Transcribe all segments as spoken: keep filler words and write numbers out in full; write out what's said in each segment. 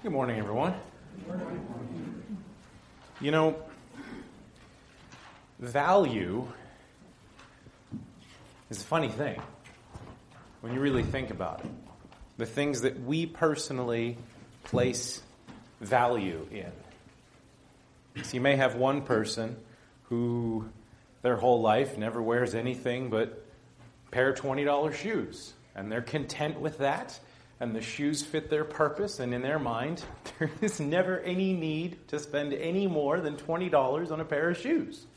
Good morning, everyone. You know, value is a funny thing when you really think about it. The things that we personally place value in. So you may have one person who their whole life never wears anything but a pair of twenty dollars shoes, and they're content with that. And the shoes fit their purpose, and in their mind, there is never any need to spend any more than twenty dollars on a pair of shoes.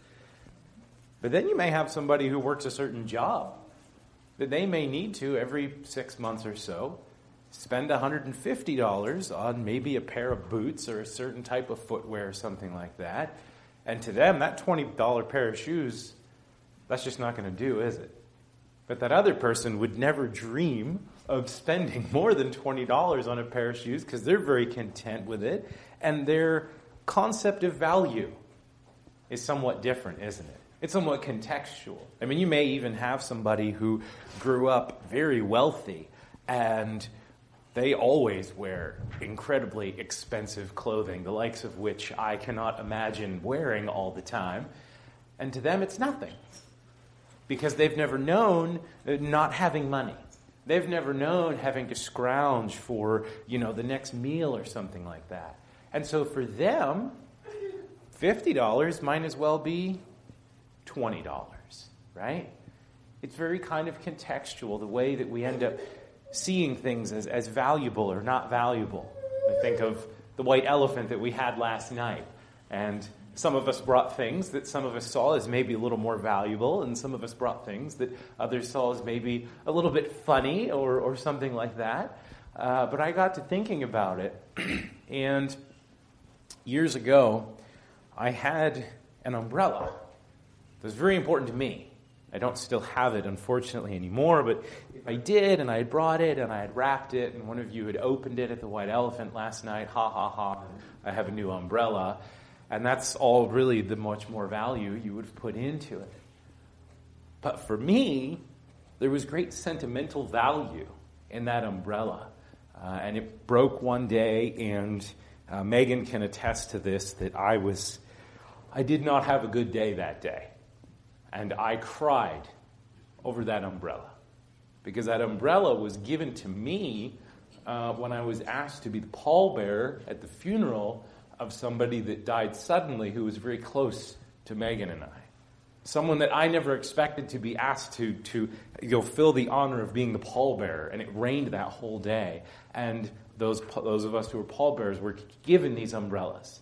But then you may have somebody who works a certain job that they may need to, every six months or so, spend one hundred fifty dollars on maybe a pair of boots or a certain type of footwear or something like that. And to them, that twenty dollars pair of shoes, that's just not going to do, is it? But that other person would never dream of spending more than twenty dollars on a pair of shoes because they're very content with it. And their concept of value is somewhat different, isn't it? It's somewhat contextual. I mean, you may even have somebody who grew up very wealthy and they always wear incredibly expensive clothing, the likes of which I cannot imagine wearing all the time. And to them, it's nothing because they've never known not having money. They've never known having to scrounge for, you know, the next meal or something like that. And so for them, fifty dollars might as well be twenty dollars, right? It's very kind of contextual, the way that we end up seeing things as, as valuable or not valuable. I think of the white elephant that we had last night. And some of us brought things that some of us saw as maybe a little more valuable, and some of us brought things that others saw as maybe a little bit funny or, or something like that. Uh, but I got to thinking about it, and years ago, I had an umbrella that was very important to me. I don't still have it, unfortunately, anymore, but if I did, and I had brought it, and I had wrapped it, and one of you had opened it at the White Elephant last night, ha, ha, ha, I have a new umbrella. And that's all really the much more value you would have put into it. But for me, there was great sentimental value in that umbrella. Uh, and it broke one day, and uh, Megan can attest to this, that I was, I did not have a good day that day. And I cried over that umbrella. Because that umbrella was given to me uh, when I was asked to be the pallbearer at the funeral of somebody that died suddenly who was very close to Megan and I. Someone that I never expected to be asked to, to you know, fill the honor of being the pallbearer, and it rained that whole day. And those, those of us who were pallbearers were given these umbrellas.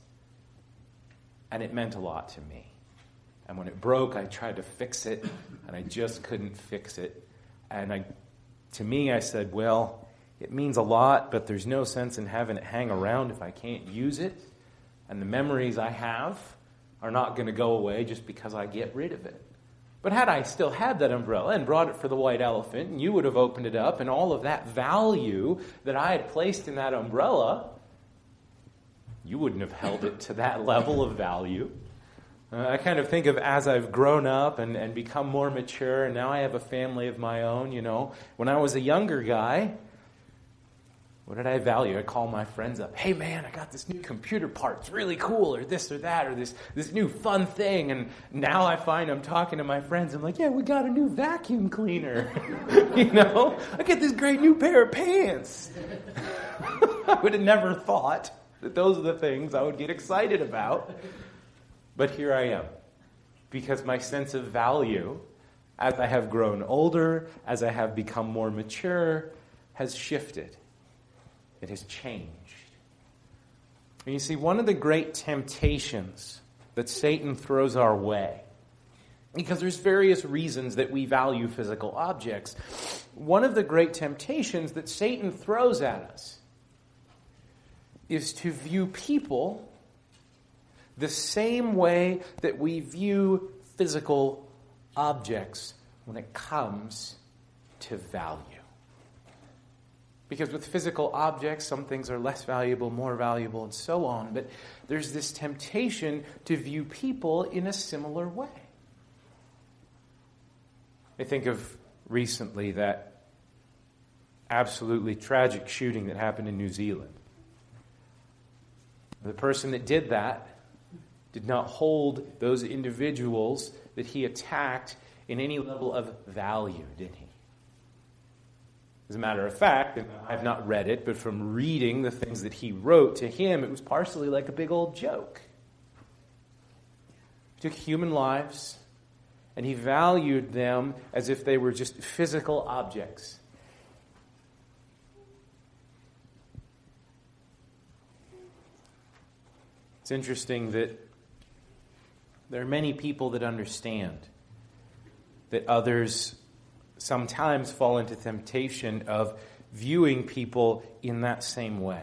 And it meant a lot to me. And when it broke, I tried to fix it, and I just couldn't fix it. And I, to me, I said, well, it means a lot, but there's no sense in having it hang around if I can't use it. And the memories I have are not going to go away just because I get rid of it. But had I still had that umbrella and brought it for the White Elephant, and you would have opened it up, and all of that value that I had placed in that umbrella, you wouldn't have held it to that level of value. Uh, I kind of think of as I've grown up and, and become more mature, and now I have a family of my own, you know. When I was a younger guy, what did I value? I call my friends up. Hey, man, I got this new computer part. It's really cool, or this or that, or this, this new fun thing. And now I find I'm talking to my friends. I'm like, yeah, we got a new vacuum cleaner. You know, I get this great new pair of pants. I would have never thought that those are the things I would get excited about. But here I am. Because my sense of value, as I have grown older, as I have become more mature, has shifted. It has changed. And you see, one of the great temptations that Satan throws our way, because there's various reasons that we value physical objects, one of the great temptations that Satan throws at us is to view people the same way that we view physical objects when it comes to value. Because with physical objects, some things are less valuable, more valuable, and so on. But there's this temptation to view people in a similar way. I think of recently that absolutely tragic shooting that happened in New Zealand. The person that did that did not hold those individuals that he attacked in any level of value, did he? As a matter of fact, and I've not read it, but from reading the things that he wrote, to him it was partially like a big old joke. He took human lives and he valued them as if they were just physical objects. It's interesting that there are many people that understand that others sometimes fall into temptation of viewing people in that same way.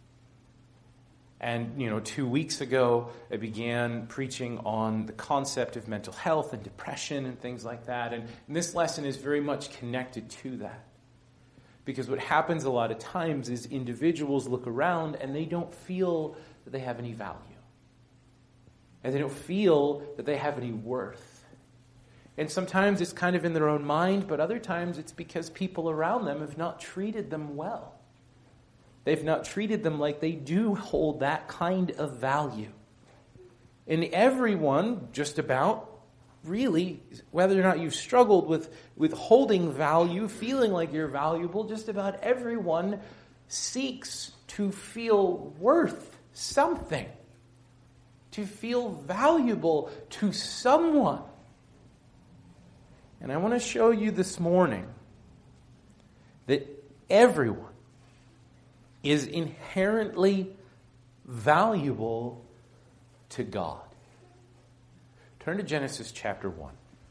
And, you know, two weeks ago, I began preaching on the concept of mental health and depression and things like that. And, and this lesson is very much connected to that. Because what happens a lot of times is individuals look around and they don't feel that they have any value. And they don't feel that they have any worth. And sometimes it's kind of in their own mind, but other times it's because people around them have not treated them well. They've not treated them like they do hold that kind of value. And everyone, just about, really, whether or not you've struggled with, with holding value, feeling like you're valuable, just about everyone seeks to feel worth something. To feel valuable to someone. And I want to show you this morning that everyone is inherently valuable to God. Turn to Genesis chapter one.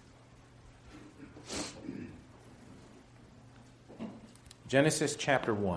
Genesis chapter one.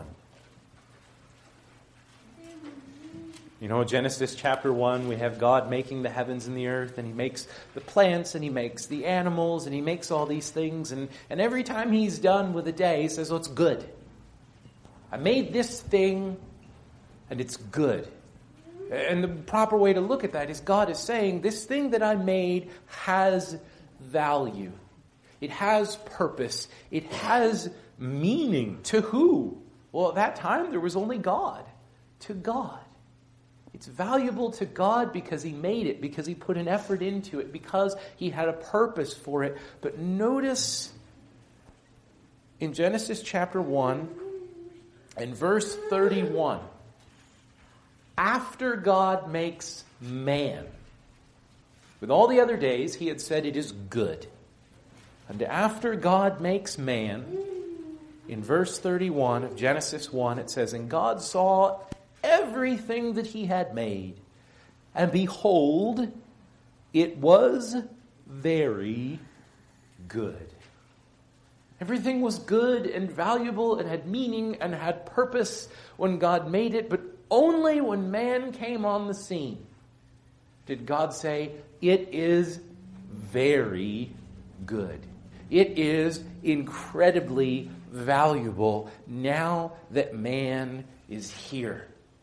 You know, Genesis chapter one, we have God making the heavens and the earth, and he makes the plants, and he makes the animals, and he makes all these things, and, and every time he's done with a day, he says, oh, it's good. I made this thing, and it's good. And the proper way to look at that is God is saying, this thing that I made has value. It has purpose. It has meaning. To who? Well, at that time, there was only God. To God. It's valuable to God because he made it, because he put an effort into it, because he had a purpose for it. But notice in Genesis chapter one and verse thirty-one, after God makes man, with all the other days he had said it is good. And after God makes man, in verse thirty-one of Genesis one, it says, and God saw everything that he had made, and behold, it was very good. Everything was good and valuable and had meaning and had purpose when God made it, but only when man came on the scene did God say, it is very good. It is incredibly valuable now that man is here.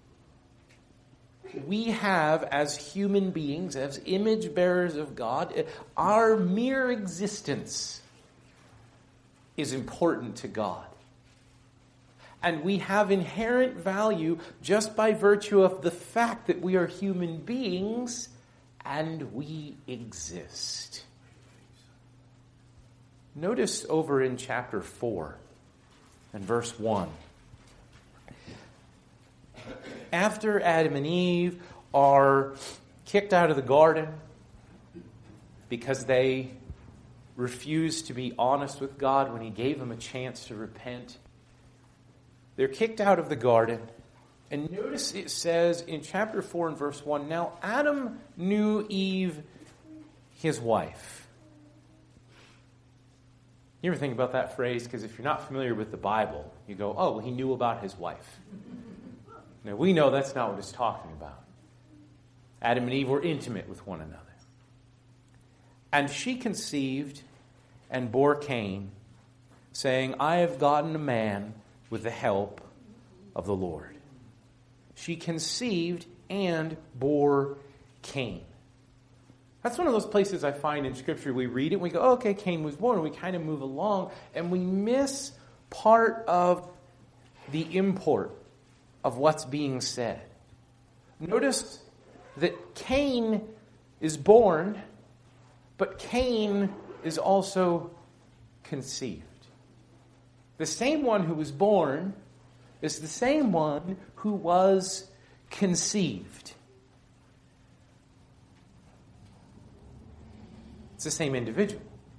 We have, as human beings, as image bearers of God, our mere existence is important to God. And we have inherent value just by virtue of the fact that we are human beings and we exist. Notice over in chapter four and verse one. After Adam and Eve are kicked out of the garden because they refused to be honest with God when he gave them a chance to repent, they're kicked out of the garden. And notice it says in chapter four and verse one, now Adam knew Eve, his wife. You ever think about that phrase? Because if you're not familiar with the Bible, you go, oh, well, he knew about his wife. Now, we know that's not what it's talking about. Adam and Eve were intimate with one another. And she conceived and bore Cain, saying, I have gotten a man with the help of the Lord. She conceived and bore Cain. That's one of those places I find in Scripture we read it and we go, oh, okay, Cain was born, and we kind of move along, and we miss part of the import of what's being said. Notice that Cain is born, but Cain is also conceived. The same one who was born is the same one who was conceived. It's the same individual.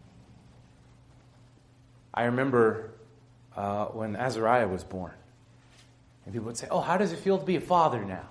I remember uh, when Azariah was born, and people would say, "Oh, how does it feel to be a father now?"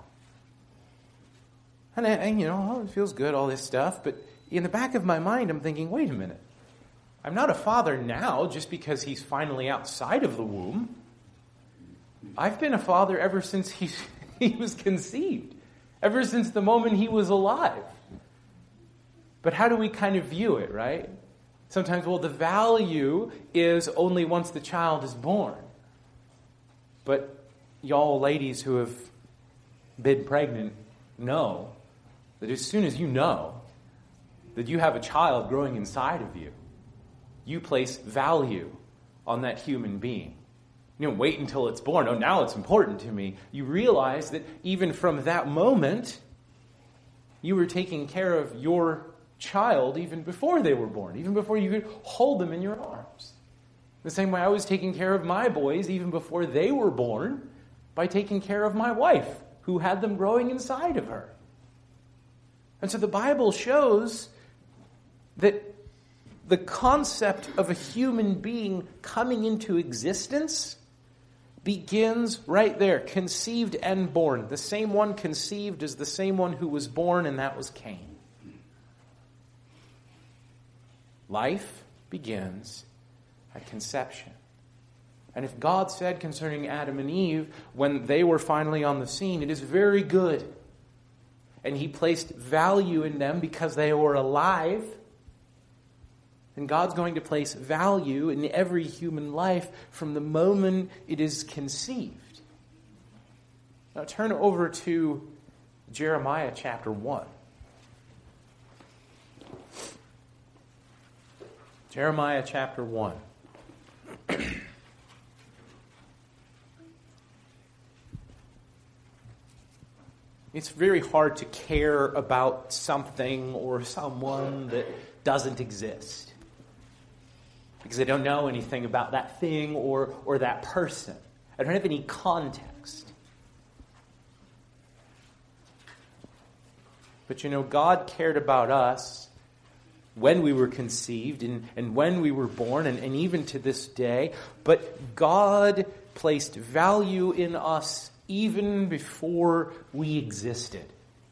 And, and you know, oh, it feels good, all this stuff. But in the back of my mind, I'm thinking, wait a minute. I'm not a father now just because he's finally outside of the womb. I've been a father ever since he, he was conceived, ever since the moment he was alive. But how do we kind of view it, right? Sometimes, well, the value is only once the child is born. But y'all ladies who have been pregnant know that as soon as you know that you have a child growing inside of you, you place value on that human being. You don't wait until it's born. Oh, now it's important to me. You realize that even from that moment, you were taking care of your child even before they were born, even before you could hold them in your arms. The same way I was taking care of my boys even before they were born by taking care of my wife, who had them growing inside of her. And so the Bible shows that the concept of a human being coming into existence begins right there, conceived and born. The same one conceived is the same one who was born, and that was Cain. Life begins at conception. And if God said concerning Adam and Eve, when they were finally on the scene, it is very good, and he placed value in them because they were alive, and God's going to place value in every human life from the moment it is conceived. Now turn over to Jeremiah chapter one. Jeremiah chapter one. It's very hard to care about something or someone that doesn't exist, because I don't know anything about that thing or, or that person. I don't have any context. But you know, God cared about us when we were conceived and, and when we were born and, and even to this day. But God placed value in us even before we existed.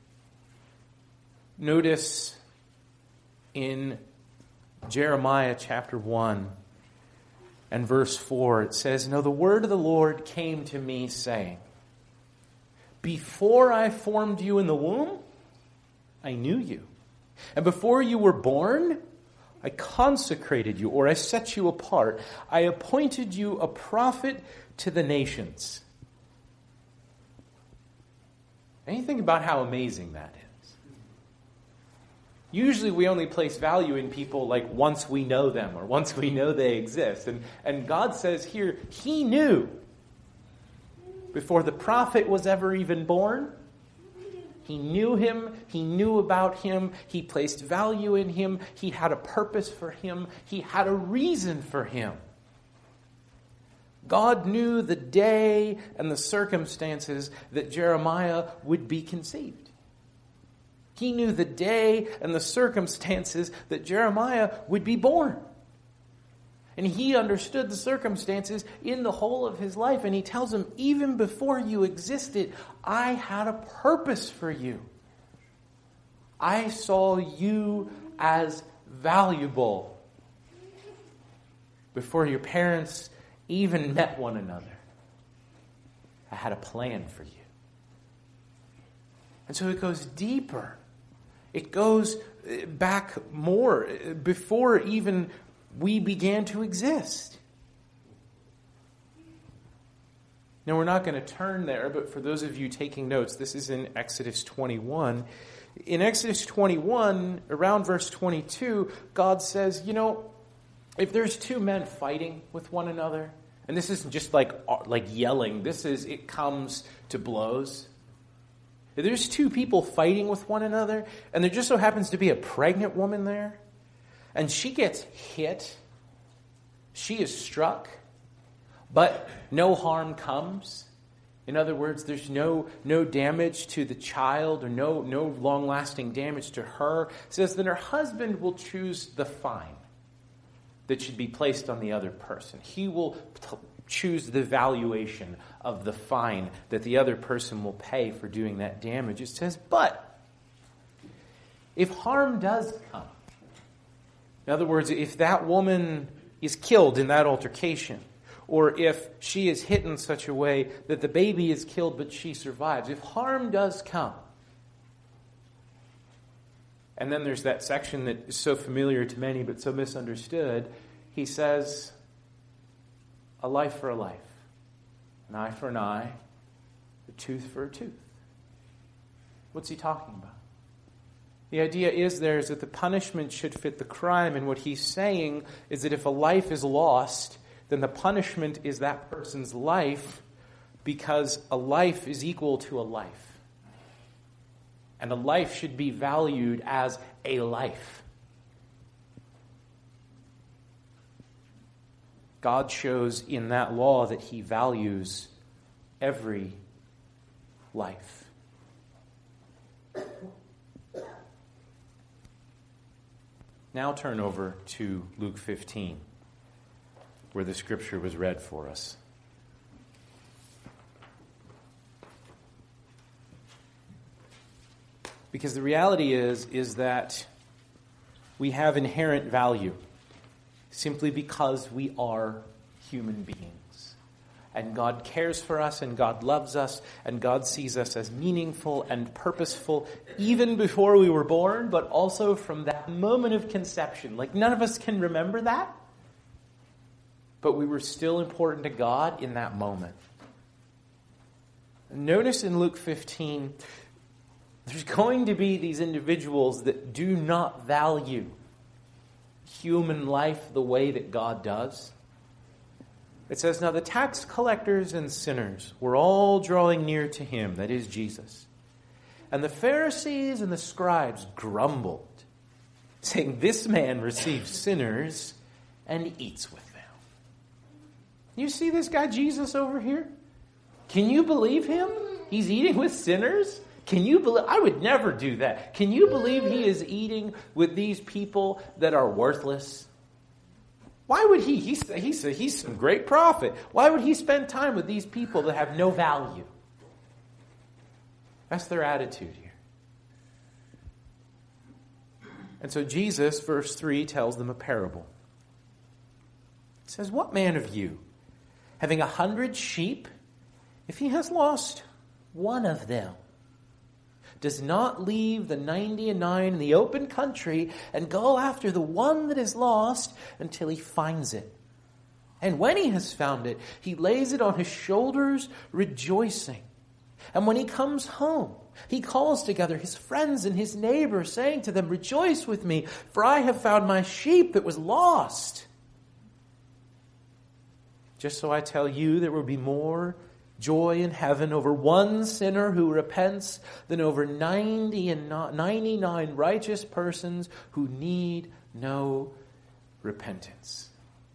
Notice in Jeremiah chapter one and verse four, it says, "Now the word of the Lord came to me, saying, before I formed you in the womb, I knew you. And before you were born, I consecrated you," or I set you apart. "I appointed you a prophet to the nations." Anything about how amazing that is? Usually we only place value in people like once we know them or once we know they exist. And, and God says here, he knew before the prophet was ever even born. He knew him. He knew about him. He placed value in him. He had a purpose for him. He had a reason for him. God knew the day and the circumstances that Jeremiah would be conceived. He knew the day and the circumstances that Jeremiah would be born. And he understood the circumstances in the whole of his life. And he tells him, even before you existed, I had a purpose for you. I saw you as valuable before your parents even met one another. I had a plan for you. And so it goes deeper. It goes back more before even we began to exist. Now, we're not going to turn there, but for those of you taking notes, this is in Exodus twenty-one. In Exodus twenty-one, around verse twenty-two, God says, you know, if there's two men fighting with one another, and this isn't just like, like yelling, this is, it comes to blows. There's two people fighting with one another, and there just so happens to be a pregnant woman there, and she gets hit. She is struck, but no harm comes. In other words, there's no, no damage to the child or no, no long-lasting damage to her. It says that her husband will choose the fine that should be placed on the other person. He will t- choose the valuation of the fine that the other person will pay for doing that damage. It says, but if harm does come, in other words, if that woman is killed in that altercation, or if she is hit in such a way that the baby is killed but she survives, if harm does come, and then there's that section that is so familiar to many but so misunderstood, he says, a life for a life, an eye for an eye, a tooth for a tooth. What's he talking about? The idea is there is that the punishment should fit the crime, and what he's saying is that if a life is lost, then the punishment is that person's life, because a life is equal to a life. And a life should be valued as a life. God shows in that law that he values every life. Now turn over to Luke fifteen, where the scripture was read for us. Because the reality is, is that we have inherent value simply because we are human beings. And God cares for us, and God loves us, and God sees us as meaningful and purposeful even before we were born, but also from that moment of conception. Like, none of us can remember that, but we were still important to God in that moment. Notice in Luke fifteen, there's going to be these individuals that do not value human life the way that God does. It says, now the tax collectors and sinners were all drawing near to him, that is Jesus. And the Pharisees and the scribes grumbled, saying, this man receives sinners and eats with them. You see this guy Jesus over here? Can you believe him? He's eating with sinners? Can you believe? I would never do that. Can you believe he is eating with these people that are worthless? Why would he? He's, he's, he's some great prophet. Why would he spend time with these people that have no value? That's their attitude here. And so Jesus, verse three, tells them a parable. He says, what man of you, having a hundred sheep, if he has lost one of them, does not leave the ninety and nine in the open country and go after the one that is lost until he finds it? And when he has found it, he lays it on his shoulders, rejoicing. And when he comes home, he calls together his friends and his neighbors, saying to them, rejoice with me, for I have found my sheep that was lost. Just so I tell you, there will be more joy in heaven over one sinner who repents than over ninety and ninety-nine righteous persons who need no repentance.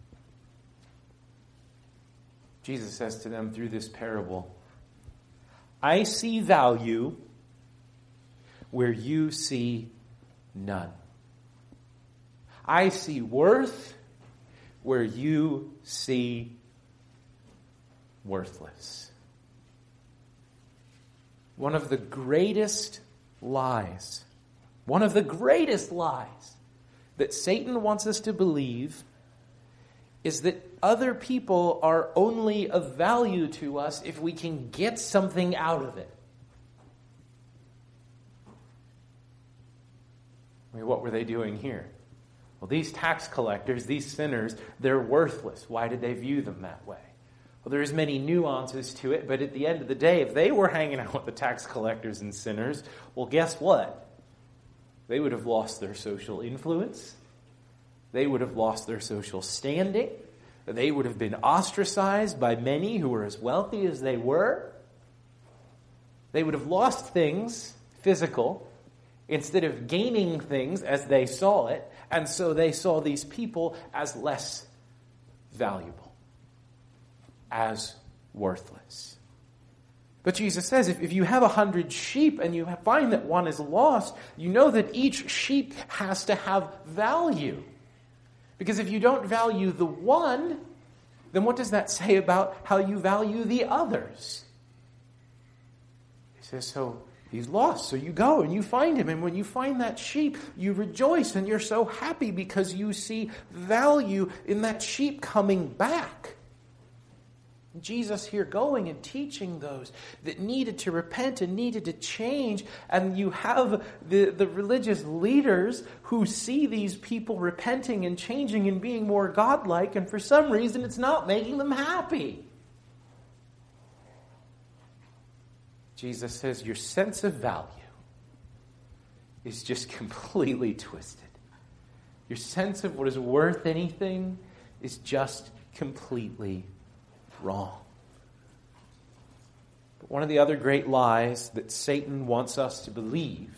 Jesus says to them through this parable, I see value where you see none. I see worth where you see worthless. One of the greatest lies, one of the greatest lies that Satan wants us to believe is that other people are only of value to us if we can get something out of it. I mean, what were they doing here? Well, these tax collectors, these sinners, they're worthless. Why did they view them that way? Well, there's many nuances to it, but at the end of the day, if they were hanging out with the tax collectors and sinners, well, guess what? They would have lost their social influence. They would have lost their social standing. They would have been ostracized by many who were as wealthy as they were. They would have lost things, physical, instead of gaining things as they saw it, and so they saw these people as less valuable, as worthless. But Jesus says, if, if you have a hundred sheep and you find that one is lost, you know that each sheep has to have value. Because if you don't value the one, then what does that say about how you value the others? He says, so he's lost, so you go and you find him. And when you find that sheep, you rejoice and you're so happy because you see value in that sheep coming back. Jesus here going and teaching those that needed to repent and needed to change. And you have the, the religious leaders who see these people repenting and changing and being more godlike, and for some reason it's not making them happy. Jesus says your sense of value is just completely twisted. Your sense of what is worth anything is just completely wrong. But one of the other great lies that Satan wants us to believe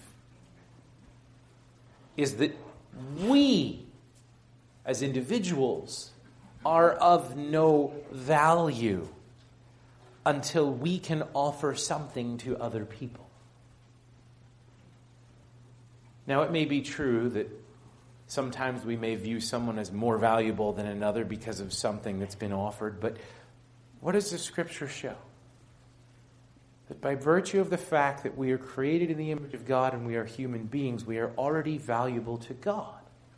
is that we, as individuals, are of no value until we can offer something to other people. Now, it may be true that sometimes we may view someone as more valuable than another because of something that's been offered, but what does the Scripture show? That by virtue of the fact that we are created in the image of God and we are human beings, we are already valuable to God.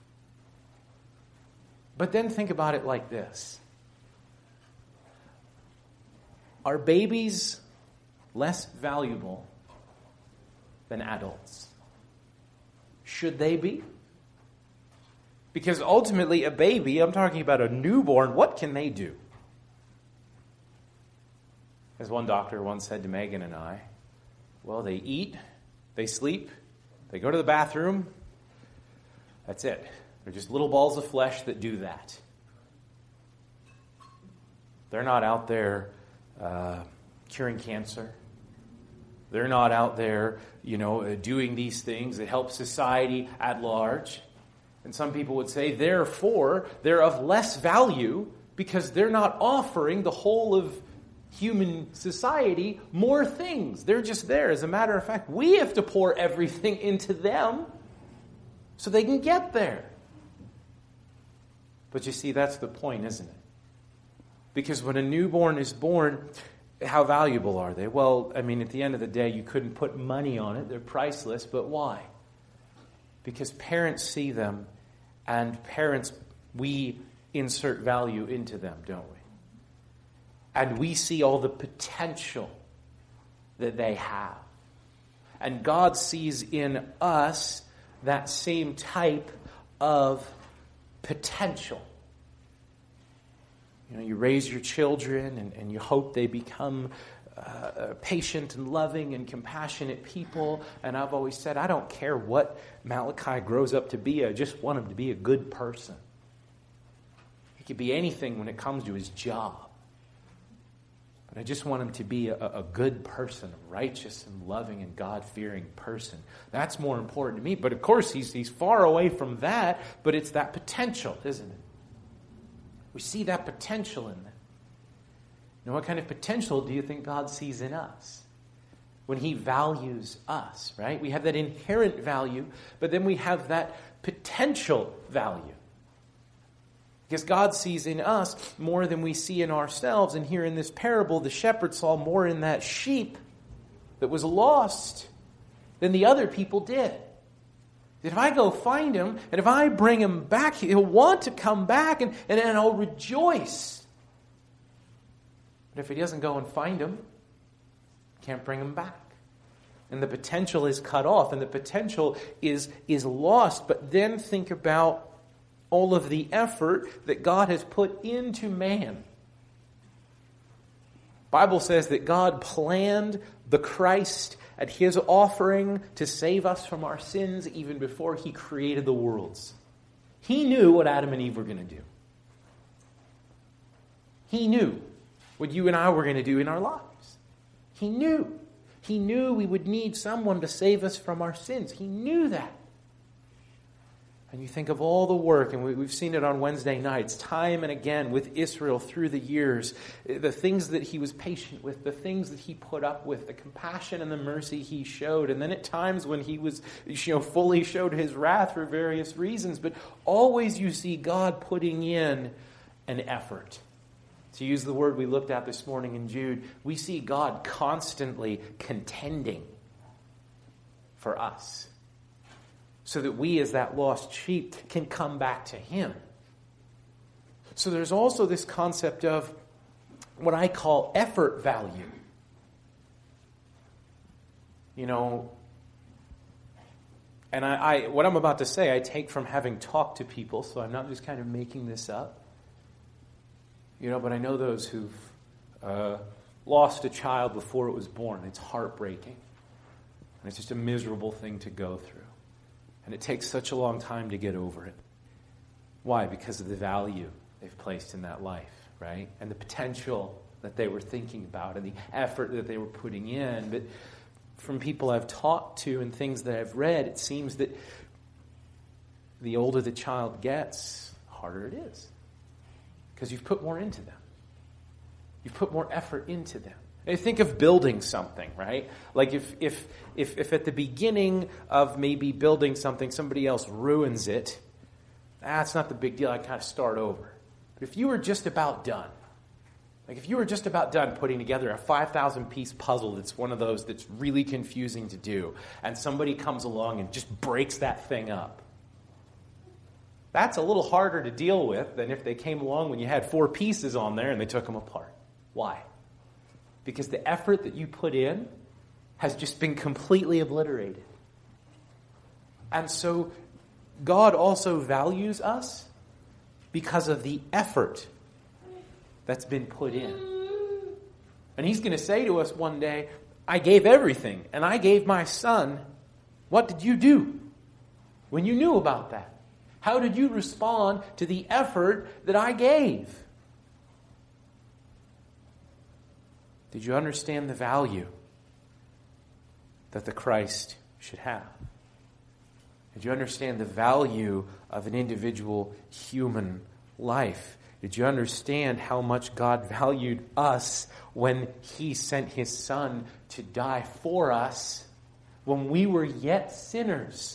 But then think about it like this. Are babies less valuable than adults? Should they be? Because ultimately a baby, I'm talking about a newborn, what can they do? As one doctor once said to Megan and I, well, they eat, they sleep, they go to the bathroom. That's it. They're just little balls of flesh that do that. They're not out there uh, curing cancer. They're not out there, you know, uh, doing these things that help society at large. And some people would say, therefore, they're of less value because they're not offering the whole of human society more things. They're just there. As a matter of fact, we have to pour everything into them so they can get there. But you see, that's the point, isn't it? Because when a newborn is born, how valuable are they? Well, I mean, at the end of the day, you couldn't put money on it. They're priceless. But why? Because parents see them, and parents, we insert value into them, don't we? And we see all the potential that they have. And God sees in us that same type of potential. You know, you raise your children and, and you hope they become uh, patient and loving and compassionate people. And I've always said, I don't care what Malachi grows up to be. I just want him to be a good person. He could be anything when it comes to his job. But I just want him to be a, a good person, a righteous and loving and God-fearing person. That's more important to me. But of course, he's, he's far away from that. But it's that potential, isn't it? We see that potential in them. Now, what kind of potential do you think God sees in us? When he values us, right? We have that inherent value, but then we have that potential value. Because God sees in us more than we see in ourselves. And here in this parable, the shepherd saw more in that sheep that was lost than the other people did. That if I go find him, and if I bring him back, he'll want to come back, and, and then I'll rejoice. But if he doesn't go and find him, can't bring him back. And the potential is cut off, and the potential is, is lost. But then think about all of the effort that God has put into man. The Bible says that God planned the Christ at his offering to save us from our sins even before he created the worlds. He knew what Adam and Eve were going to do. He knew what you and I were going to do in our lives. He knew. He knew we would need someone to save us from our sins. He knew that. And you think of all the work, and we, we've seen it on Wednesday nights, time and again with Israel through the years, the things that he was patient with, the things that he put up with, the compassion and the mercy he showed. And then at times when he was, you know, fully showed his wrath for various reasons. But always you see God putting in an effort. To use the word we looked at this morning in Jude, we see God constantly contending for us, so that we as that lost sheep can come back to him. So there's also this concept of what I call effort value. You know, and I, I what I'm about to say I take from having talked to people, so I'm not just kind of making this up. You know, but I know those who've uh, lost a child before it was born. It's heartbreaking. And it's just a miserable thing to go through. And it takes such a long time to get over it. Why? Because of the value they've placed in that life, right? And the potential that they were thinking about and the effort that they were putting in. But from people I've talked to and things that I've read, it seems that the older the child gets, the harder it is. Because you've put more into them. You've put more effort into them. And think of building something, right? Like if, if if if at the beginning of maybe building something, somebody else ruins it, that's not the big deal. I kind of start over. But if you were just about done, like if you were just about done putting together a five thousand piece puzzle that's one of those that's really confusing to do, and somebody comes along and just breaks that thing up, that's a little harder to deal with than if they came along when you had four pieces on there and they took them apart. Why? Because the effort that you put in has just been completely obliterated. And so God also values us because of the effort that's been put in. And he's going to say to us one day, I gave everything, and I gave my son. What did you do when you knew about that? How did you respond to the effort that I gave? Did you understand the value that the Christ should have? Did you understand the value of an individual human life? Did you understand how much God valued us when he sent his son to die for us when we were yet sinners?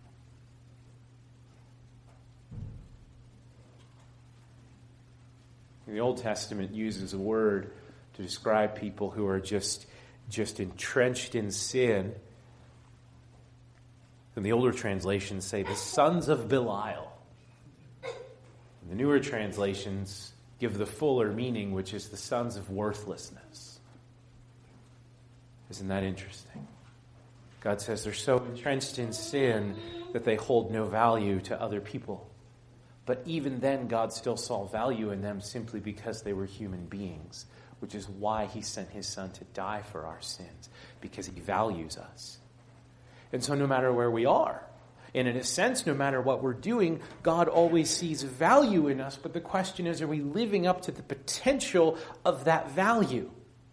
The Old Testament uses a word to describe people who are just, just entrenched in sin. And the older translations say the sons of Belial. And the newer translations give the fuller meaning, which is the sons of worthlessness. Isn't that interesting? God says they're so entrenched in sin that they hold no value to other people. But even then, God still saw value in them simply because they were human beings, which is why he sent his son to die for our sins, because he values us. And so no matter where we are, and in a sense, no matter what we're doing, God always sees value in us. But the question is, are we living up to the potential of that value?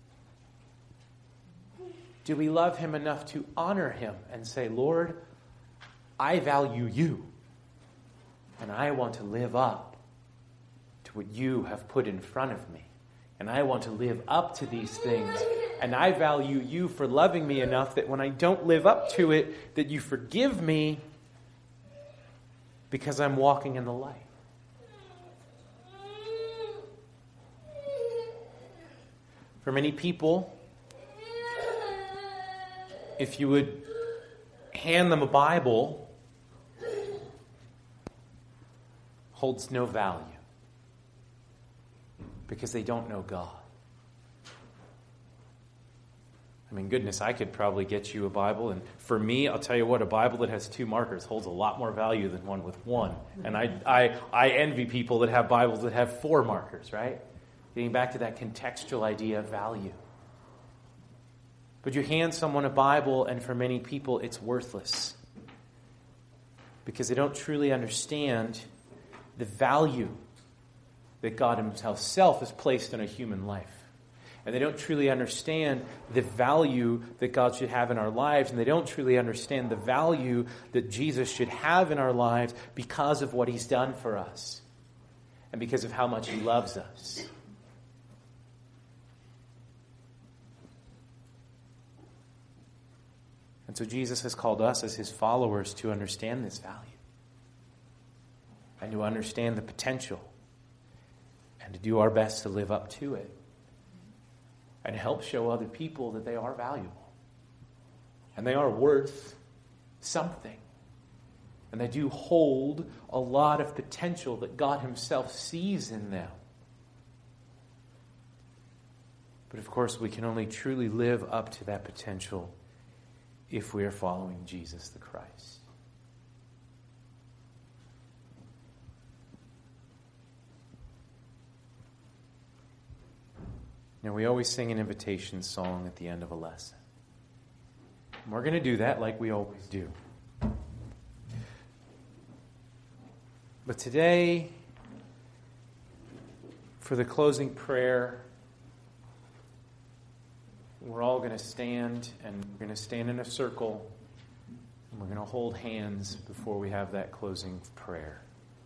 Do we love him enough to honor him and say, Lord, I value you, and I want to live up to what you have put in front of me. And I want to live up to these things. And I value you for loving me enough that when I don't live up to it, that you forgive me because I'm walking in the light. For many people, if you would hand them a Bible, holds no value. Because they don't know God. I mean, goodness, I could probably get you a Bible. And for me, I'll tell you what, a Bible that has two markers holds a lot more value than one with one. And I, I, I envy people that have Bibles that have four markers, right? Getting back to that contextual idea of value. But you hand someone a Bible, and for many people, it's worthless. Because they don't truly understand the value that God himself has placed in a human life. And they don't truly understand the value that God should have in our lives. And they don't truly understand the value that Jesus should have in our lives because of what he's done for us. And because of how much he loves us. And so Jesus has called us as his followers to understand this value. And to understand the potential. And to do our best to live up to it. And help show other people that they are valuable. And they are worth something. And they do hold a lot of potential that God himself sees in them. But of course, we can only truly live up to that potential if we are following Jesus the Christ. Now, we always sing an invitation song at the end of a lesson. And we're going to do that like we always do. But today, for the closing prayer, we're all going to stand, and we're going to stand in a circle, and we're going to hold hands before we have that closing prayer.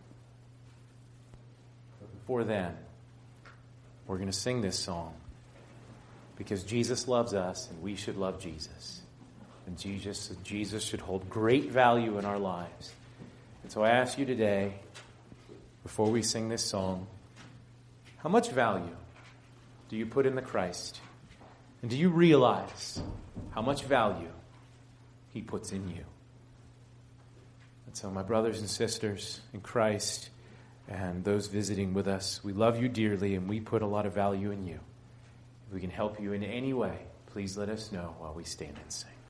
But before then, we're going to sing this song. Because Jesus loves us, and we should love Jesus. And Jesus, Jesus should hold great value in our lives. And so I ask you today, before we sing this song, how much value do you put in the Christ? And do you realize how much value he puts in you? And so my brothers and sisters in Christ, and those visiting with us, we love you dearly, and we put a lot of value in you. If we can help you in any way, please let us know while we stand and sing.